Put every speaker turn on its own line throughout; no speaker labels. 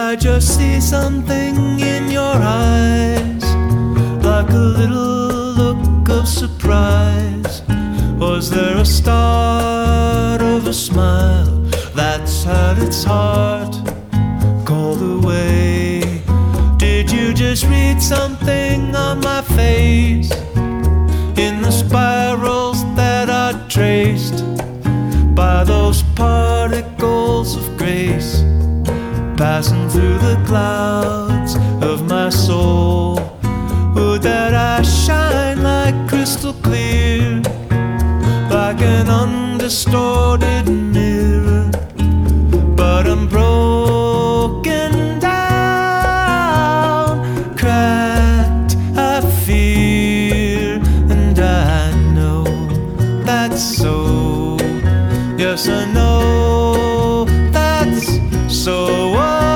I just see something in your eyes, like a little look of surprise. Was there a start of a smile that's had its heart called away? Did you just read something on my face, in the spirals that I traced by those particles of grace, passing through the clouds of my soul? Would that I shine like crystal clear, like an undistorted mirror, but I'm broken down, cracked, I fear, and I know that's so. Yes, I know that's so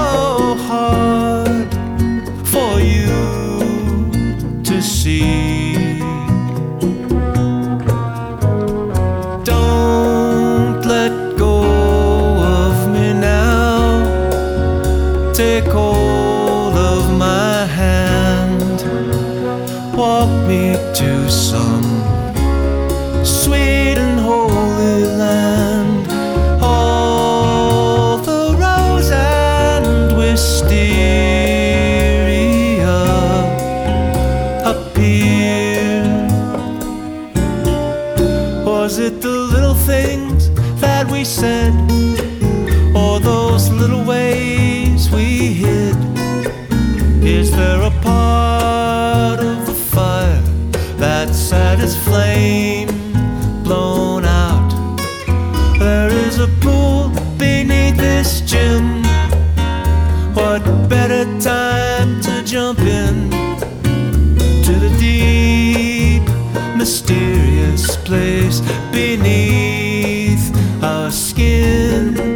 hard for you to see. Don't let go of me now. Take hold of my hand. Walk me to some sweet and holy land. All the rose and wisteria appear. Was it the little things that we said, or those little ways we hid? Is there a part of the fire that's had its flame blown out? There is a pool beneath this gym. What better time to jump in to the deep, mysterious place beneath our skin?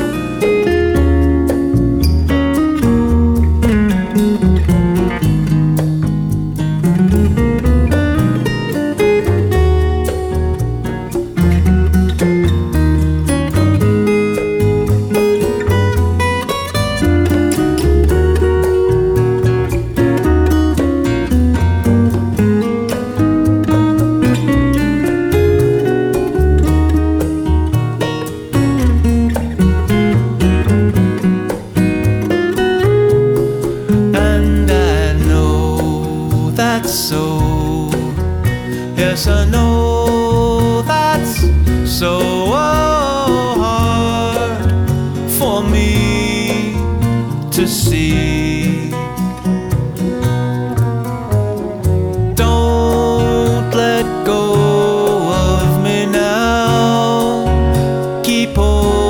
So, yes, I know that's so hard for me to see. Don't let go of me now. Keep holding